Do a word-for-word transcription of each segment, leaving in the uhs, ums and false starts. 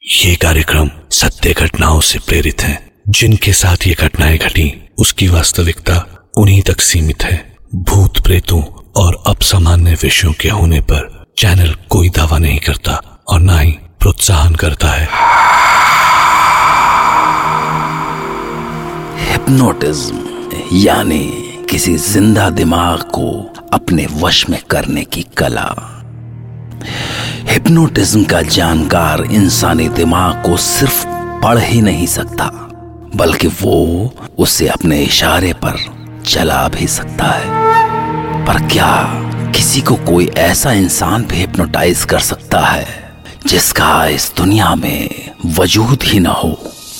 ये कार्यक्रम सत्य घटनाओं से प्रेरित है। जिनके साथ ये घटनाएं घटी उसकी वास्तविकता उन्हीं तक सीमित है। भूत प्रेतों और अपसामान्य विषयों के होने पर चैनल कोई दावा नहीं करता और ना ही प्रोत्साहन करता है। हिप्नोटिज्म यानी किसी जिंदा दिमाग को अपने वश में करने की कला। हिप्नोटिज्म का जानकार इंसानी दिमाग को सिर्फ पढ़ ही नहीं सकता, बल्कि वो उसे अपने इशारे पर चला भी सकता है। पर क्या किसी को कोई ऐसा इंसान भी हिप्नोटाइज कर सकता है जिसका इस दुनिया में वजूद ही ना हो?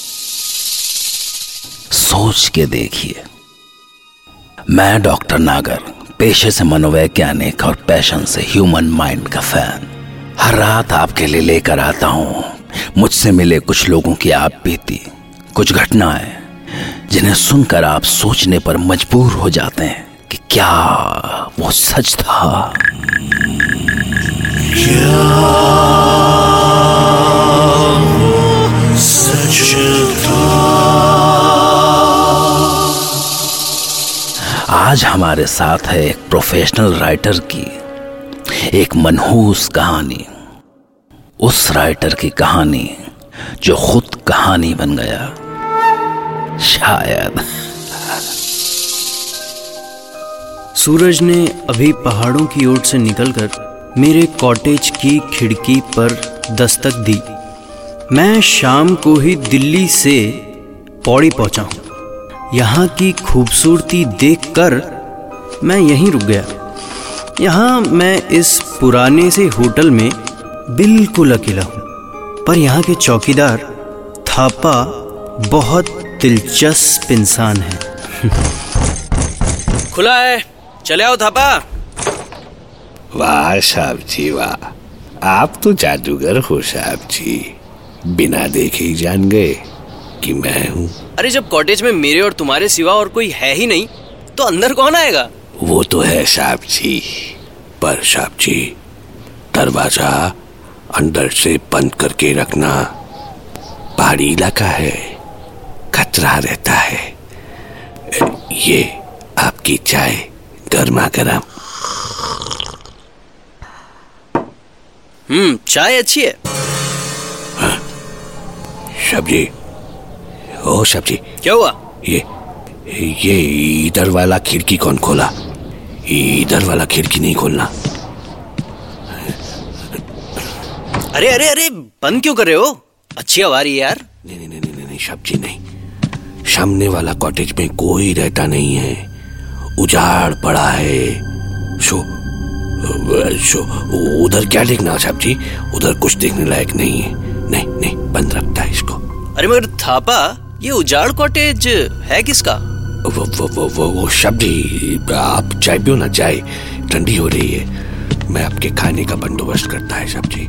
सोच के देखिए। मैं डॉक्टर नागर, पेशे से मनोवैज्ञानिक और पैशन से ह्यूमन माइंड का फैन, हर रात आपके लिए लेकर आता हूं मुझसे मिले कुछ लोगों की आप बीती, कुछ घटनाएं जिन्हें सुनकर आप सोचने पर मजबूर हो जाते हैं कि क्या वो सच था। क्या वो सच था? आज हमारे साथ है एक प्रोफेशनल राइटर की एक मनहूस कहानी। उस राइटर की कहानी जो खुद कहानी बन गया, शायद। सूरज ने अभी पहाड़ों की ओर से निकलकर मेरे कॉटेज की खिड़की पर दस्तक दी। मैं शाम को ही दिल्ली से पौड़ी पहुंचा हूं। यहाँ की खूबसूरती देखकर मैं यहीं रुक गया। यहाँ मैं इस पुराने से होटल में बिल्कुल अकेला हूँ, पर यहाँ के चौकीदार थापा बहुत दिलचस्प इंसान है। खुला है, चले आओ थापा। वाह साहब जी वाह, आप तो जादूगर हो साहब जी। बिना देखे ही जान गए कि मैं हूँ। अरे जब कॉटेज में मेरे और तुम्हारे सिवा और कोई है ही नहीं तो अंदर कौन आएगा? वो तो है साहब जी, पर साहब जी दरवाजा अंदर से बंद करके रखना। पहाड़ी इलाका है, खतरा रहता है। ये आपकी चाय गर्मा गर्म। हम्म चाय अच्छी है। हाँ सब्जी, ओ सब्जी क्या हुआ? ये ये इधर वाला खिड़की कौन खोला? इधर वाला खिड़की नहीं खोलना। अरे अरे अरे बंद क्यों कर रहे हो? अच्छी हवा आ रही है यार। नहीं नहीं नहीं नहीं, नहीं सब्जी नहीं। सामने वाला कॉटेज में कोई रहता नहीं है, उजाड़ पड़ा है। शो शो उधर क्या देखना सब्जी? उधर कुछ देखने लायक नहीं है। नहीं नहीं, बंद रखता है इसको। अरे मगर थापा, ये उजाड़ कॉटेज है किसका? वो वो वो वो, वो सब्जी, आप चाय पियो ना, चाय ठंडी हो रही है। मैं आपके खाने का बंदोबस्त करता है सब्जी।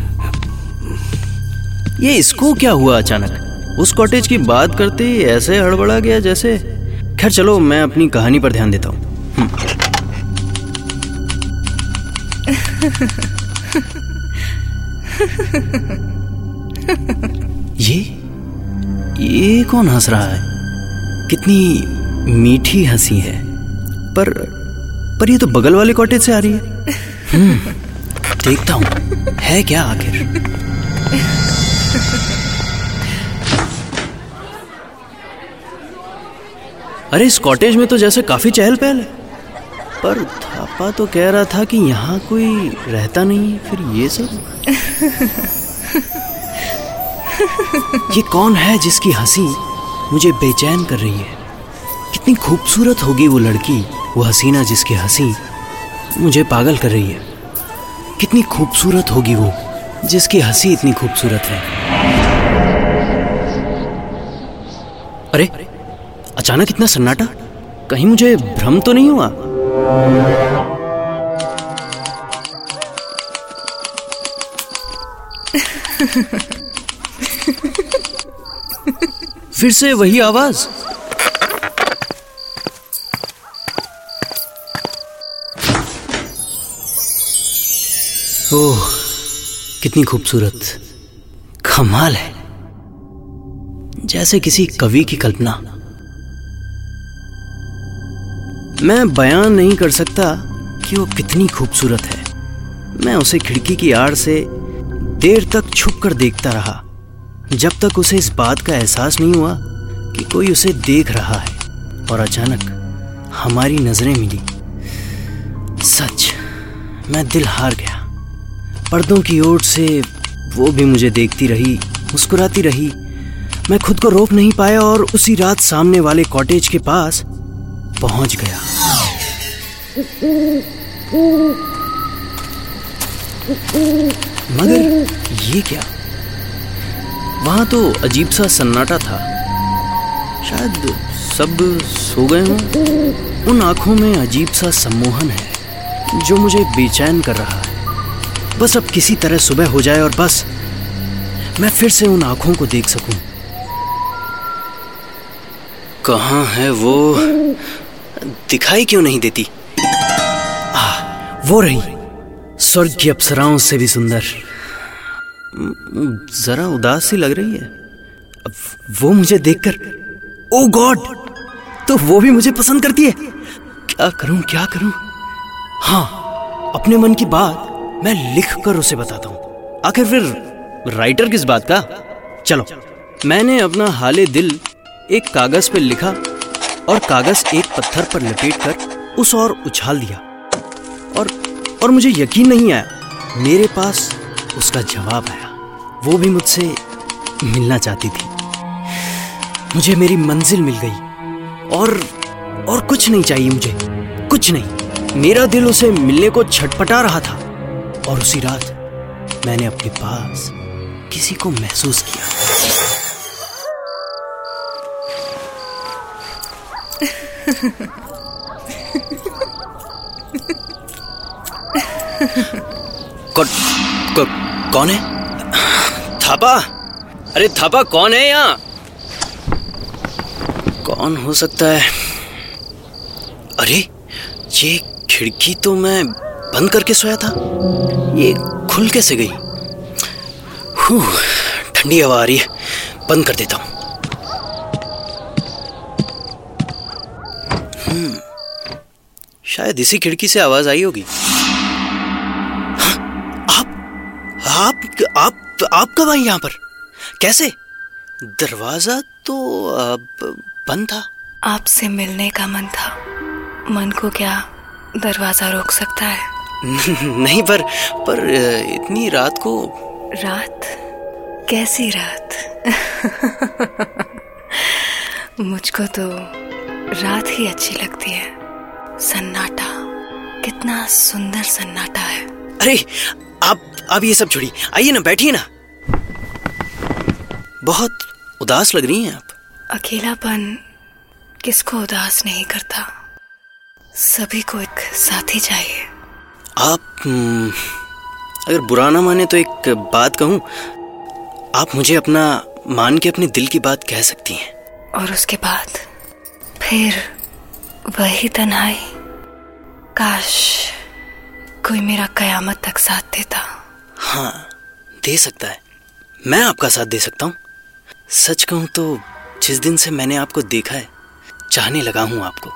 ये इसको क्या हुआ अचानक? उस कॉटेज की बात करते ही ऐसे हड़बड़ा गया जैसे। खैर चलो, मैं अपनी कहानी पर ध्यान देता हूँ। ये ये कौन हंस रहा है? कितनी मीठी हंसी है। पर पर ये तो बगल वाले कॉटेज से आ रही है। हम्म देखता हूँ है क्या आखिर। अरे इस कॉटेज में तो जैसे काफी चहल पहल है, पर थापा तो कह रहा था कि यहाँ कोई रहता नहीं। फिर ये सब ये कौन है जिसकी हंसी मुझे बेचैन कर रही है? कितनी खूबसूरत होगी वो लड़की, वो हसीना जिसकी हंसी मुझे पागल कर रही है। कितनी खूबसूरत होगी वो जिसकी हंसी इतनी खूबसूरत है। अरे अचानक इतना सन्नाटा, कहीं मुझे भ्रम तो नहीं हुआ? फिर से वही आवाज। ओह कितनी खूबसूरत, कमाल है, जैसे किसी कवि की कल्पना। मैं बयान नहीं कर सकता कि वो कितनी खूबसूरत है। मैं उसे खिड़की की आड़ से देर तक छुप कर देखता रहा, जब तक उसे इस बात का एहसास नहीं हुआ कि कोई उसे देख रहा है। और अचानक हमारी नजरें मिली। सच, मैं दिल हार गया। पर्दों की ओर से वो भी मुझे देखती रही, मुस्कुराती रही। मैं खुद को रोक नहीं पाया और उसी रात सामने वाले कॉटेज के पास पहुंच गया। मगर ये क्या? वहां तो अजीब सा सन्नाटा था। शायद सब सो गए हों। उन आंखों में अजीब सा सम्मोहन है जो मुझे बेचैन कर रहा है। बस अब किसी तरह सुबह हो जाए और बस मैं फिर से उन आंखों को देख सकूं। कहाँ है वो? दिखाई क्यों नहीं देती? आ, वो रही, स्वर्ग की अप्सराओं से भी सुंदर। जरा उदास सी लग रही है। अब वो मुझे देखकर, ओ गॉड, तो वो भी मुझे पसंद करती है। क्या करूं क्या करूं? हाँ, अपने मन की बात मैं लिख कर उसे बताता हूं। आखिर फिर राइटर किस बात का? चलो, मैंने अपना हाले दिल एक कागज पर लिखा और कागज एक पत्थर पर लपेटकर उस ओर उछाल दिया। और और मुझे यकीन नहीं आया, मेरे पास उसका जवाब आया। वो भी मुझसे मिलना चाहती थी। मुझे मेरी मंजिल मिल गई और और कुछ नहीं चाहिए मुझे, कुछ नहीं। मेरा दिल उसे मिलने को छटपटा रहा था और उसी रात मैंने अपने पास किसी को महसूस किया। कौ, कौ, कौन है? थापा, अरे थापा, कौन है यहाँ? कौन हो सकता है? अरे ये खिड़की तो मैं बंद करके सोया था, ये खुल कैसे गई? ठंडी हवा आ रही है, बंद कर देता हूँ। हम्म, शायद इसी खिड़की से आवाज आई होगी। हाँ, आप आप आप आप कब आई यहाँ पर? कैसे? दरवाजा तो अब बंद था। आपसे मिलने का मन था। मन को क्या दरवाजा रोक सकता है? नहीं, पर पर इतनी रात को। रात? कैसी रात? मुझको तो रात ही अच्छी लगती है। सन्नाटा, कितना सुंदर सन्नाटा है। अरे आप आप ये सब छोड़िए, आइए ना, बैठिए ना। बहुत उदास लग रही हैं आप। अकेलापन किसको उदास नहीं करता? सभी को एक साथी चाहिए। आप अगर बुरा ना माने तो एक बात कहूं, आप मुझे अपना मान के अपने दिल की बात कह सकती हैं। और उसके बाद फिर वही तन्हाई। काश कोई मेरा कयामत तक साथ देता। हाँ, दे सकता है। मैं आपका साथ दे सकता हूँ। सच कहूँ तो जिस दिन से मैंने आपको देखा है, चाहने लगा हूँ आपको।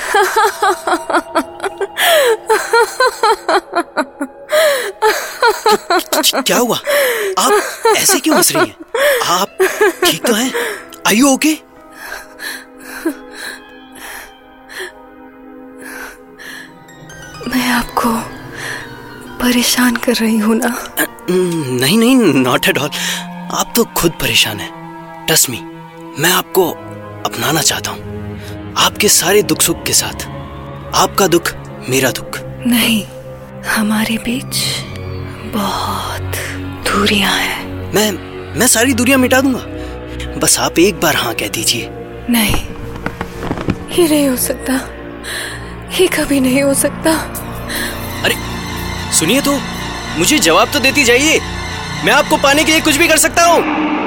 क्या हुआ? आप ऐसे क्यों हंस रही हैं? आप ठीक तो हैं? Are you okay? मैं आपको परेशान कर रही हूँ ना? नहीं नहीं, नॉट एट ऑल। आप तो खुद परेशान हैं। ट्रस्ट मी, मैं आपको अपनाना चाहता हूँ, आपके सारे दुख सुख के साथ। आपका दुख मेरा दुख। नहीं, हमारे बीच बहुत दूरियां हैं। मैं मैं सारी दूरियां मिटा दूंगा, बस आप एक बार हाँ कह दीजिए। नहीं, ये नहीं हो सकता, ये कभी नहीं हो सकता। अरे सुनिए तो, मुझे जवाब तो देती जाइए। मैं आपको पाने के लिए कुछ भी कर सकता हूँ।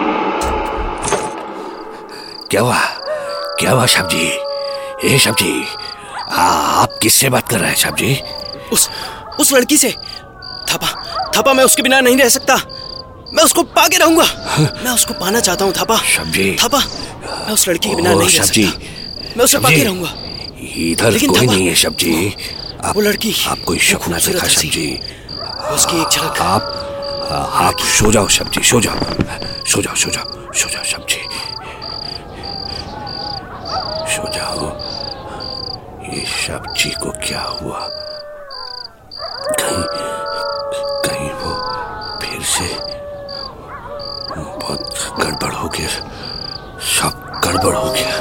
क्या हुआ? क्या हुआ साहब जी? ए साहब जी, आप किससे बात कर रहे हैं साहब जी? उस उस लड़की से। थापा थापा, मैं उसके बिना नहीं रह सकता। मैं उसको पाके रहूंगा। मैं उसको पाना चाहता हूँ थापा। सब्जी थापा, मैं उस लड़की के बिना नहीं रह सकता। मैं उसे पाके रहूंगा। इधर कोई नहीं है सब्जी। वो लड़की, आप कोई सपना देखा सब्जी? उसकी एक झलक। आप आप सो जाओ सब्जी, सो जाओ, सो जाओ, सो जाओ, सो जाओ सब्जी, सो जाओ। ये सब्जी को क्या हुआ? कहीं कहीं वो फिर से बहुत गड़बड़ हो गया, सब गड़बड़ हो गया।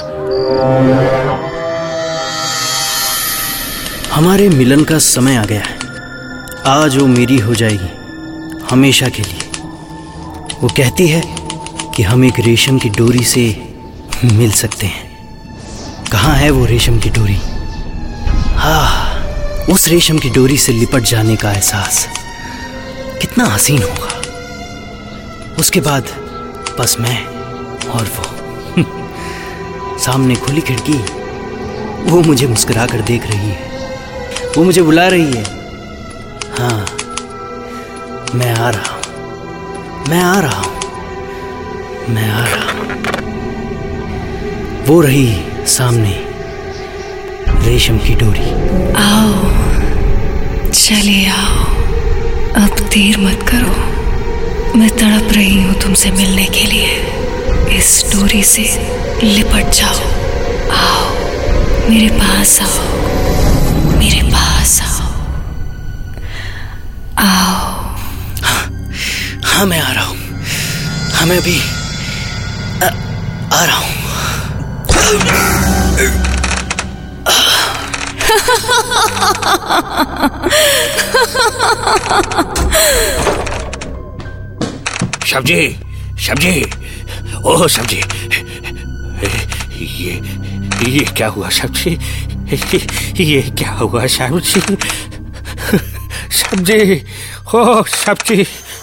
हमारे मिलन का समय आ गया है। आज वो मेरी हो जाएगी हमेशा के लिए। वो कहती है कि हम एक रेशम की डोरी से मिल सकते हैं। कहाँ है वो रेशम की डोरी? हाँ, उस रेशम की डोरी से लिपट जाने का एहसास कितना हसीन होगा। उसके बाद बस मैं और वो। सामने खुली खिड़की, वो मुझे मुस्कुरा कर देख रही है। वो मुझे बुला रही है। हाँ, मैं आ रहा हूं, मैं आ रहा हूं, मैं आ रहा हूं। वो रही सामने रेशम की डोरी। आओ, चले आओ, अब देर मत करो। मैं तड़प रही हूँ तुमसे मिलने के लिए। इस डोरी से लिपट जाओ। आओ, मेरे पास आओ, मेरे पास आओ, आओ। हाँ, हाँ मैं आ रहा हूँ। हाँ मैं भी आ, आ रहा हूँ। सब्जी, सब्जी, ओह सब्जी, ये ये क्या हुआ सब्जी? ये क्या हुआ सब्जी? सब्जी, ओह सब्जी।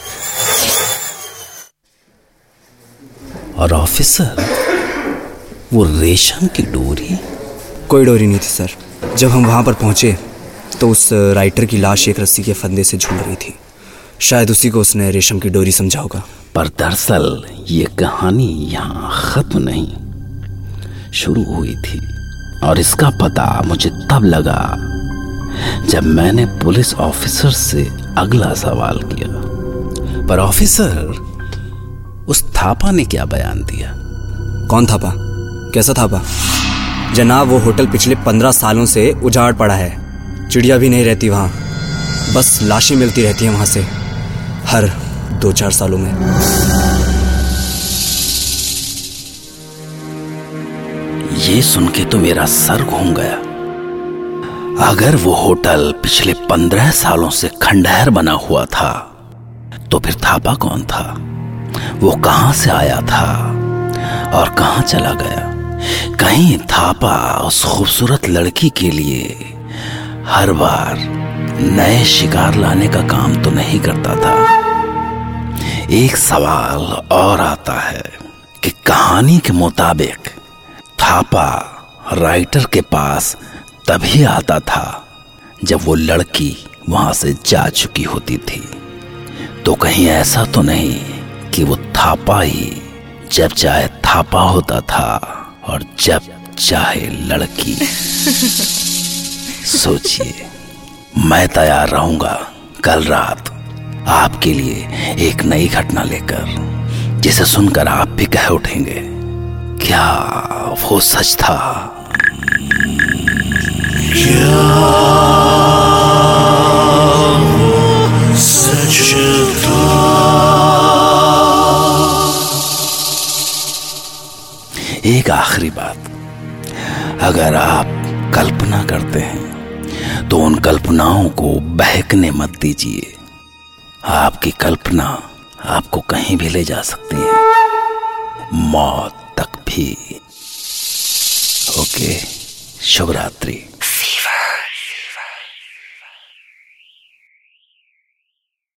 और ऑफिसर, वो रेशम की डोरी? कोई डोरी नहीं थी सर। जब हम वहाँ पर पहुँचे तो उस राइटर की लाश एक रस्सी के फंदे से झूल रही थी। शायद उसी को उसने रेशम की डोरी समझा होगा। पर दरअसल ये कहानी यहाँ खत्म नहीं, शुरू हुई थी। और इसका पता मुझे तब लगा जब मैंने पुलिस ऑफिसर से अगला सवाल किया। पर ऑफिसर, उस थापा ने क्या बयान दिया? कौन थापा? कैसा थापा? जनाब, वो होटल पिछले पंद्रह सालों से उजाड़ पड़ा है। चिड़िया भी नहीं रहती वहाँ, बस लाशें मिलती रहती हैं वहाँ से हर दो चार सालों में। ये सुन के तो मेरा सर घूम गया। अगर वो होटल पिछले पंद्रह सालों से खंडहर बना हुआ था तो फिर थापा कौन था? वो कहां से आया था और कहां चला गया? कहीं थापा उस खूबसूरत लड़की के लिए हर बार नए शिकार लाने का काम तो नहीं करता था? एक सवाल और आता है कि कहानी के मुताबिक थापा राइटर के पास तभी आता था जब वो लड़की वहां से जा चुकी होती थी। तो कहीं ऐसा तो नहीं कि वो थापा ही जब चाहे थापा होता था और जब चाहे लड़की? सोचिए, मैं तैयार रहूंगा कल रात आपके लिए एक नई घटना लेकर, जिसे सुनकर आप भी कह उठेंगे, क्या वो सच था? क्या वो सच था? एक आखिरी बात, अगर आप कल्पना करते हैं तो उन कल्पनाओं को बहकने मत दीजिए। आपकी कल्पना आपको कहीं भी ले जा सकती है, मौत तक भी। ओके, शुभ रात्रि।